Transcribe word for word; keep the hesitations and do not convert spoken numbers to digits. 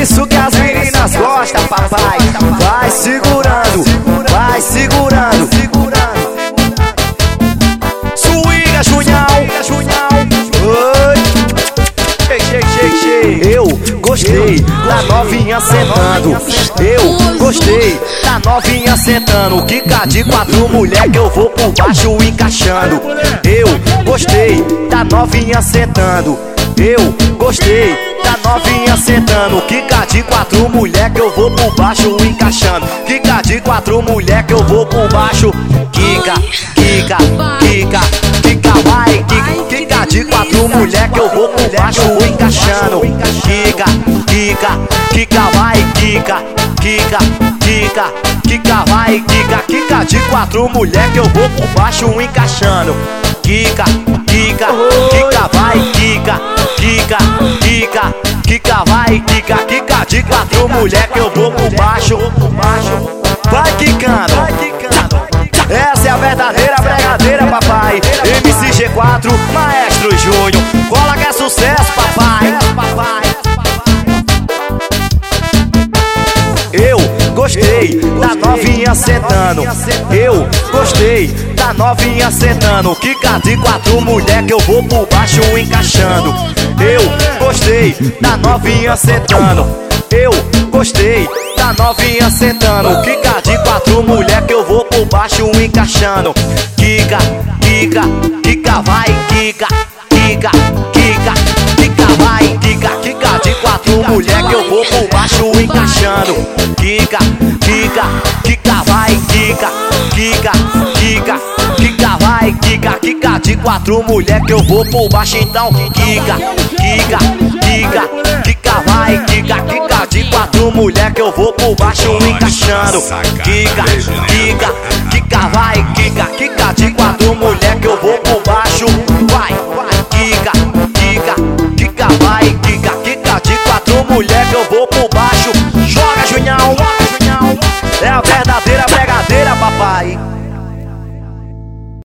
isso que as meninas gostam, papai. Vai segurando, vai segurando. Swinga, Junhão. Oi. Eu gostei da novinha sentando. Eu gostei da novinha sentando. Quica de quatro, mulher, que eu vou por baixo encaixando. Eu gostei da novinha sentando. Eu gostei da novinha sentando. Quica de quatro, mulher, que eu vou por baixo encaixando. Quica de quatro, mulher, que eu vou por baixo. Quica, quica, quica, quica, vai, quica. Quica de quatro, mulher, que eu vou por baixo encaixando. Quica, quica, quica, vai, quica, quica, quica, quica, vai, quica. Quica de quatro, mulher, que eu vou por baixo encaixando. Quica, quica, quica, vai, quica, quica, quica, quica, vai, quica. Quica de quatro, mulher, que eu vou por baixo. Vai quicando. Essa é a verdadeira bregadeira, papai. M C G quatro, Maestro Júnior. Cola que é sucesso, papai. Eu gostei da novinha sentando. Eu gostei da novinha sentando. Quica de quatro, mulher, que eu vou por baixo encaixando. Eu gostei da novinha sentando. Eu gostei da novinha sentando. Quica de quatro, mulher, que eu vou por baixo encaixando. Quica, quica, quica, vai, quica, quica, quica, quica, vai, quica. Quica de quatro, mulher, que eu vou por baixo encaixando. Quica, quica, quica, vai, quica, quica, quica, quica, vai, quica. Quica de quatro, mulher, que eu vou por baixo, então quica, quica, quica, quica, vai, quica. Quica de quatro, mulher, que eu vou por baixo encaixando. Quica, quica, quica, vai, quica. Quica de quatro, mulher, que eu vou por baixo.